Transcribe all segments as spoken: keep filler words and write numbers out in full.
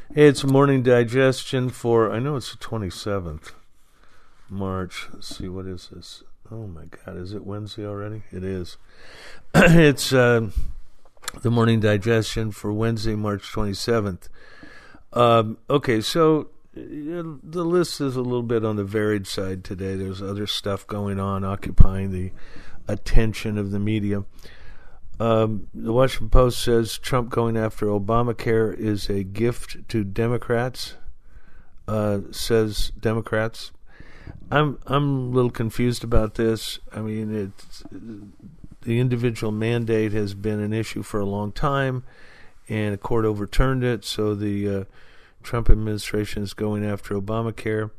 Hey, it's morning digestion for, I know it's the twenty-seventh March. Let's see, what is this? Oh my God, is it Wednesday already? It is. It's uh, the morning digestion for Wednesday, March twenty-seventh. Um, okay, so you know, the list is a little bit on the varied side today. There's other stuff going on occupying the attention of the media. Um, the Washington Post says Trump going after Obamacare is a gift to Democrats, uh, says Democrats. I'm I'm a little confused about this. I mean, it's, the individual mandate has been an issue for a long time, and a court overturned it, so the uh, Trump administration is going after Obamacare.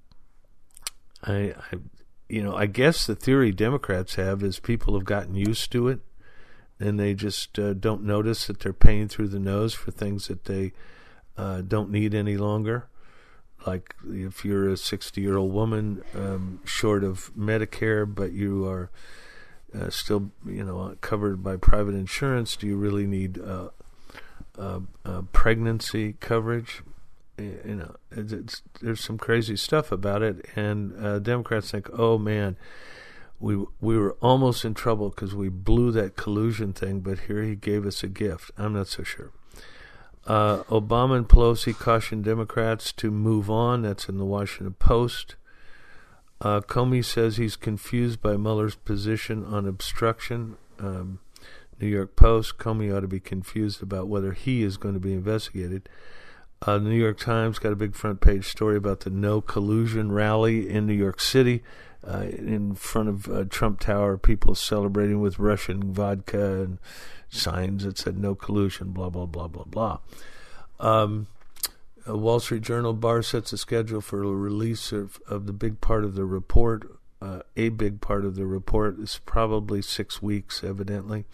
I, I, you know, I guess the theory Democrats have is people have gotten used to it, and they just uh, don't notice that they're paying through the nose for things that they uh, don't need any longer. Like if you're a sixty-year-old woman um, short of Medicare, but you are uh, still, you know, covered by private insurance, do you really need uh, uh, uh, pregnancy coverage? You know, it's, it's, there's some crazy stuff about it, and uh, Democrats think, oh man, we we were almost in trouble because we blew that collusion thing, but here he gave us a gift. I'm not so sure. Uh, Obama and Pelosi cautioned Democrats to move on. That's in the Washington Post. Uh, Comey says he's confused by Mueller's position on obstruction. Um, New York Post, Comey ought to be confused about whether he is going to be investigated. Uh, the New York Times got a big front page story about the no collusion rally in New York City. Uh, in front of uh, Trump Tower, people celebrating with Russian vodka and signs that said no collusion, blah, blah, blah, blah, blah. Um, a Wall Street Journal, Barr sets a schedule for a release of, of the big part of the report. Uh, a big part of the report is probably six weeks, evidently.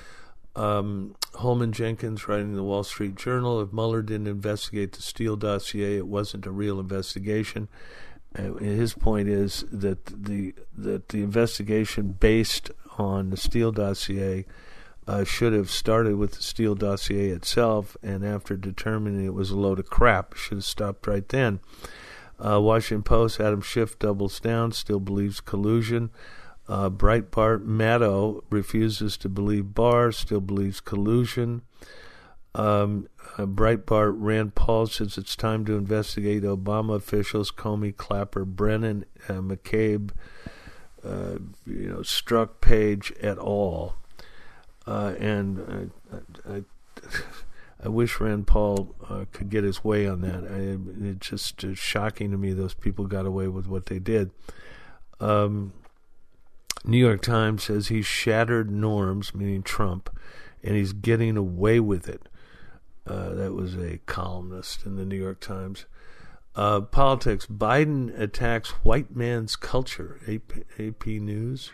Um, Holman Jenkins, writing in the Wall Street Journal, if Mueller didn't investigate the Steele dossier, it wasn't a real investigation. Uh, his point is that the that the investigation based on the Steele dossier uh, should have started with the Steele dossier itself, and after determining it was a load of crap, should have stopped right then. Uh, Washington Post, Adam Schiff doubles down, still believes collusion. Uh, Breitbart, Maddow refuses to believe Barr, still believes collusion. Um, uh, Breitbart, Rand Paul says it's time to investigate Obama officials, Comey, Clapper, Brennan, uh, McCabe, uh, you know, Strzok, Page, et al. Uh, and I, I, I wish Rand Paul uh, could get his way on that. I, it's just uh, shocking to me those people got away with what they did. Um, New York Times says he's shattered norms, meaning Trump, and he's getting away with it. Uh, that was a columnist in the New York Times. Uh, politics, Biden attacks white man's culture, A P, A P News.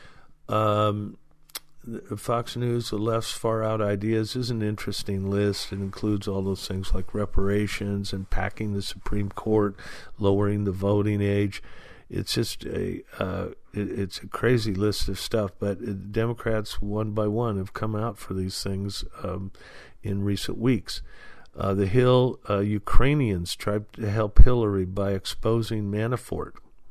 Um, Fox News, the left's far-out ideas is an interesting list. It includes all those things like reparations and packing the Supreme Court, lowering the voting age. It's just a uh, it, it's a crazy list of stuff, but Democrats one by one have come out for these things um, in recent weeks. Uh, the Hill, uh, Ukrainians tried to help Hillary by exposing Manafort.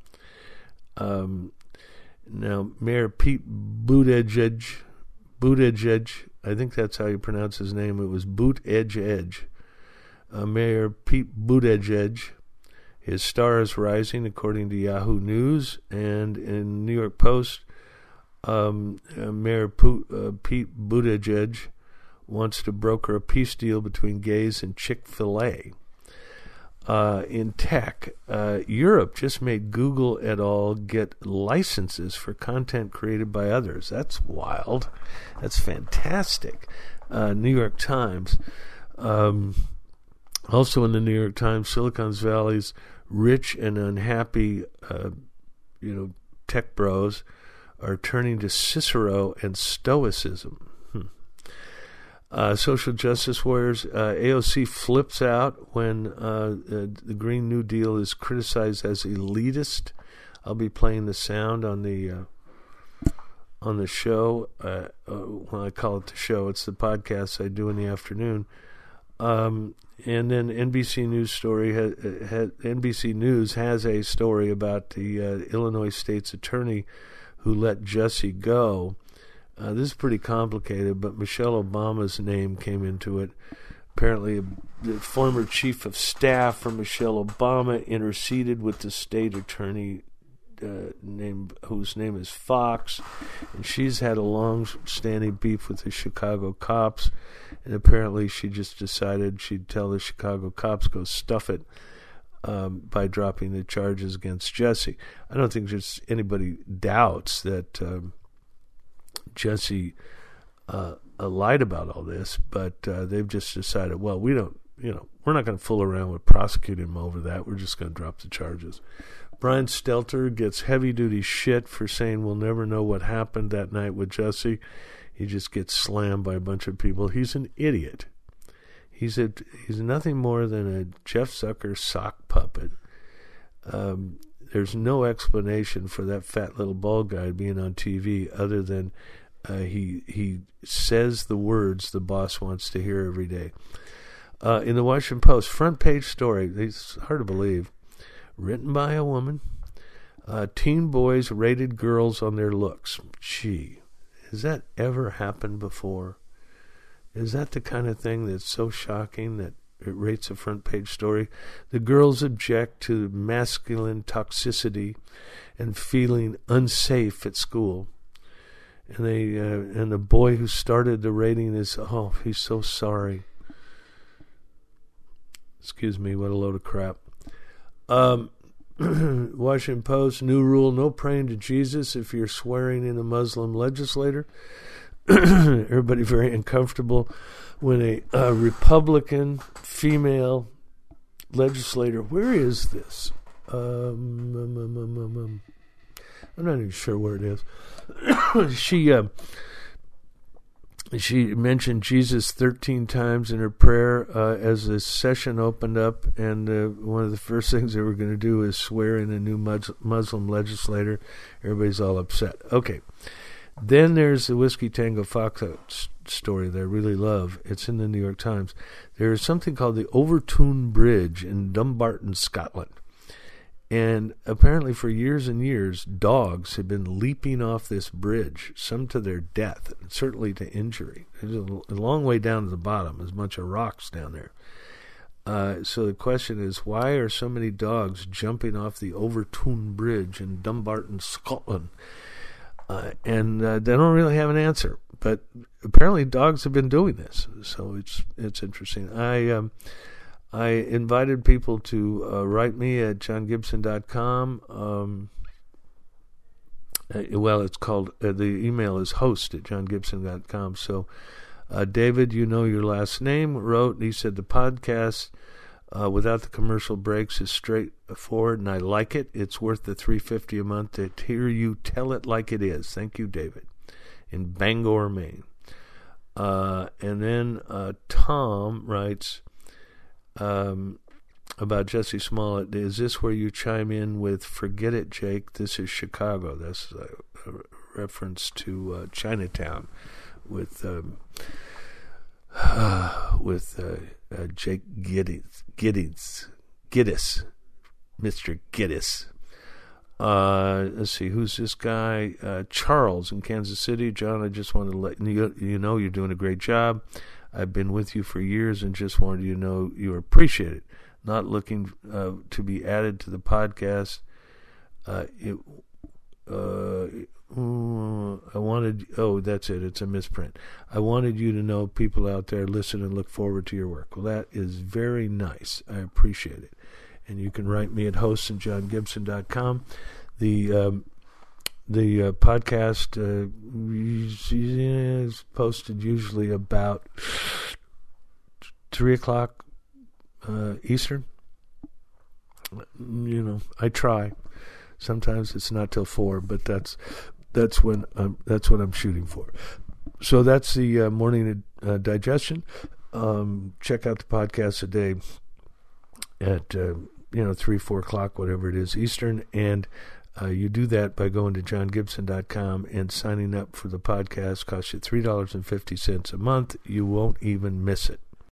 Um, now, Mayor Pete Buttigieg, Buttigieg, I think that's how you pronounce his name. It was Buttigieg. Uh, Mayor Pete Buttigieg. His star is rising, according to Yahoo News, and in New York Post, um, uh, Mayor P- uh, Pete Buttigieg wants to broker a peace deal between gays and Chick-fil-A. Uh, in tech, uh, Europe just made Google et al. Get licenses for content created by others. That's wild. That's fantastic. Uh, New York Times. Um, also in the New York Times, Silicon Valley's rich and unhappy, uh, you know, tech bros are turning to Cicero and Stoicism. Hmm. Uh, social justice warriors, uh, A O C flips out when uh, uh, the Green New Deal is criticized as elitist. I'll be playing the sound on the uh, on the show. Uh, uh, when I call it the show, it's the podcast I do in the afternoon. Um, and then N B C News story ha, ha, N B C News has a story about the uh, Illinois State's attorney who let Jussie go. Uh, this is pretty complicated, but Michelle Obama's name came into it. Apparently, the former chief of staff for Michelle Obama interceded with the state attorney, uh, named whose name is Fox, and she's had a long-standing beef with the Chicago cops. And apparently, she just decided she'd tell the Chicago cops go stuff it um, by dropping the charges against Jussie. I don't think just anybody doubts that um, Jussie uh, uh, lied about all this, but uh, they've just decided, well, we don't, you know, we're not going to fool around with prosecuting him over that. We're just going to drop the charges. Brian Stelter gets heavy-duty shit for saying we'll never know what happened that night with Jussie. He just gets slammed by a bunch of people. He's an idiot. He's a he's nothing more than a Jeff Zucker sock puppet. Um, there's no explanation for that fat little bald guy being on T V other than uh, he he says the words the boss wants to hear every day. Uh, in the Washington Post, front page story. It's hard to believe. Written by a woman. Uh, teen boys rated girls on their looks. Gee, has that ever happened before? Is that the kind of thing that's so shocking that it rates a front page story? The girls object to masculine toxicity and feeling unsafe at school. And they uh, and the boy who started the rating is, oh, he's so sorry. Excuse me, what a load of crap. Um, Washington Post, new rule, no praying to Jesus if you're swearing in a Muslim legislator. Everybody very uncomfortable when a, a Republican female legislator, where is this? Um, um, um, um, um, um, I'm not even sure where it is. she uh, she mentioned Jesus thirteen times in her prayer uh, as the session opened up, and uh, one of the first things they were going to do is swear in a new mus- Muslim legislator. Everybody's all upset. Okay. Then there's the Whiskey Tango Foxtrot story that I really love. It's in the New York Times. There is something called the Overtoun Bridge in Dumbarton, Scotland. And apparently for years and years, dogs have been leaping off this bridge, some to their death, and certainly to injury. There's a long way down to the bottom. There's a bunch of rocks down there. Uh, so the question is, why are so many dogs jumping off the Overtoun Bridge in Dumbarton, Scotland? Uh, and uh, they don't really have an answer. But apparently dogs have been doing this, so it's it's interesting. I... Um, I invited people to uh, write me at john gibson dot com. Um, uh, well, it's called, uh, the email is host at john gibson dot com. So uh, David, you know your last name, wrote, and he said the podcast uh, without the commercial breaks is straightforward, and I like it. It's worth the three dollars and fifty cents a month to hear you tell it like it is. Thank you, David, in Bangor, Maine. Uh, and then uh, Tom writes, Um, about Jussie Smollett, is this where you chime in with "Forget it, Jake"? This is Chicago. That's a, a reference to uh, Chinatown with um, uh, with uh, uh, Jake Giddens, Giddens, Giddis, Mister Giddis. Uh, let's see, who's this guy? Uh, Charles in Kansas City. John, I just wanted to let you, you know you're doing a great job. I've been with you for years and just wanted you to know you appreciate it. Not looking uh, to be added to the podcast. Uh, it, uh, I wanted, oh, that's it. It's a misprint. I wanted you to know people out there listen and look forward to your work. Well, that is very nice. I appreciate it. And you can write me at host at john gibson dot com. The um, The uh, podcast uh, is posted usually about three o'clock uh, Eastern. You know, I try. Sometimes it's not till four, but that's that's when I'm, that's what I'm shooting for. So that's the uh, morning uh, digestion. Um, check out the podcast a day at uh, you know three, four o'clock, whatever it is Eastern, and Uh, you do that by going to john gibson dot com and signing up for the podcast. Costs you three dollars and fifty cents a month. You won't even miss it.